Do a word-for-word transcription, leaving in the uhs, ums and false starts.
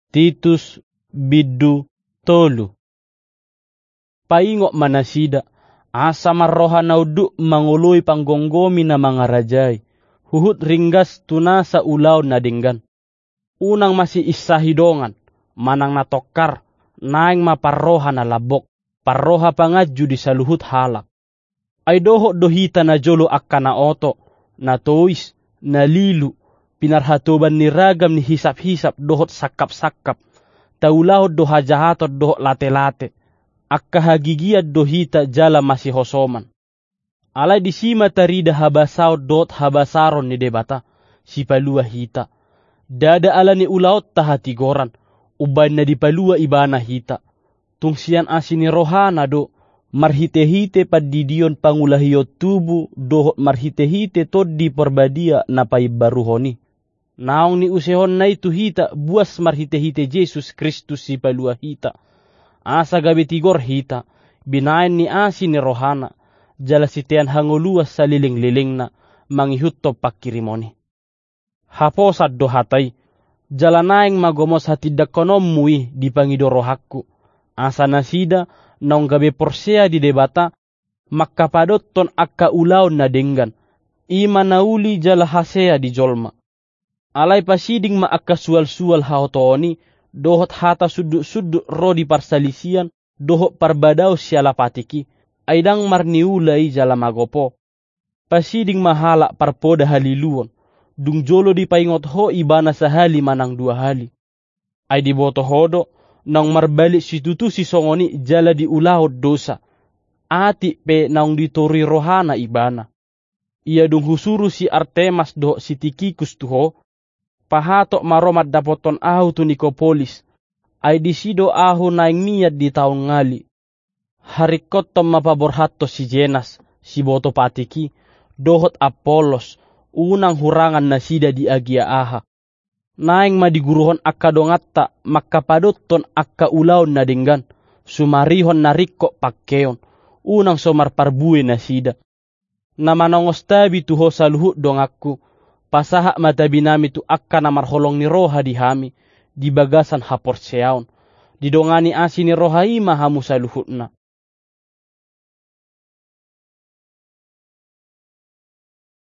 Titus biddu tolu. Paingok manasida, asa marroha naudu mangului panggonggomi na mga rajay, huhut ringgas tunasa ulaw na dinggan. Unang masih isahidongan, manang natokar, naing maparroha na labok, parroha pangadju di saluhut halak. Ay doho dohita na jolo akka na oto, na tois, na lilu, pinarhatoban ni ragam ni hisap-hisap dohot sakap-sakap, taulahot doha jahatot dohot late-late, akka hagigiyat dohita jala masih hosoman. Alay di sima tarida habasaw dot habasaron ni debata, si palua hita. Dada ala ni ulaot tahatigoran, ubay na di palua ibana hita. Tungsian asini rohana do, marhite-hite padidion pangulahiyot tubu dohot marhite-hite tod di perbadia na paibaruhoni. Naong ni usehon na itu hita buas marhite-hite Jesus Kristus si palua hita. Asa gabi tigor hita, binayan ni asin ni rohana, jala sitian hanguluas sa liling-liling na, mangihutto pakirimoni. Haposat do hatay, jala naing magomos hatidak konom mui di pangidorohakku. Asa nasida, naong gabi porsea di debata, makkapadot ton akka ulaw na denggan, ima nauli jala hasea di jolma. Alay pasiding ma akka sual-sual haotoni, dohot hata suduk-suduk ro di parsalisian, dohot parbadaw siala patiki, aidang marniulay jala magopo. Pasiding mahala parpoda haliluon, dung jolo di paingot ho ibana sa hali manang dua hali. Ay di boto hodo, nang marbalik situtu si songoni jala di ulahot dosa, ati pe naong ditori rohana ibana. Ia dung husuru si Artemas dohot si Tikikus tuho, pahatok maromat dapoton ahu tu Nikopolis, ay disido ahu naing miyad di taong ngali. Harikot tom mapaborhato si Jenas, si boto patiki, dohot Apolos, unang hurangan na sida di agia aha. Naing madiguruhon akka dongatta, makkapadot ton akka ulaw na dinggan, sumarihon na rikko pakkeon, unang somar parbuwe na sida. Namanongostabi tuho sa luhut dongakku, pasaha matabi nami tu akka na marholong ni roha di hami, di bagasan haporseaon, di dongani asin ni roha ima hamu sa luhut na.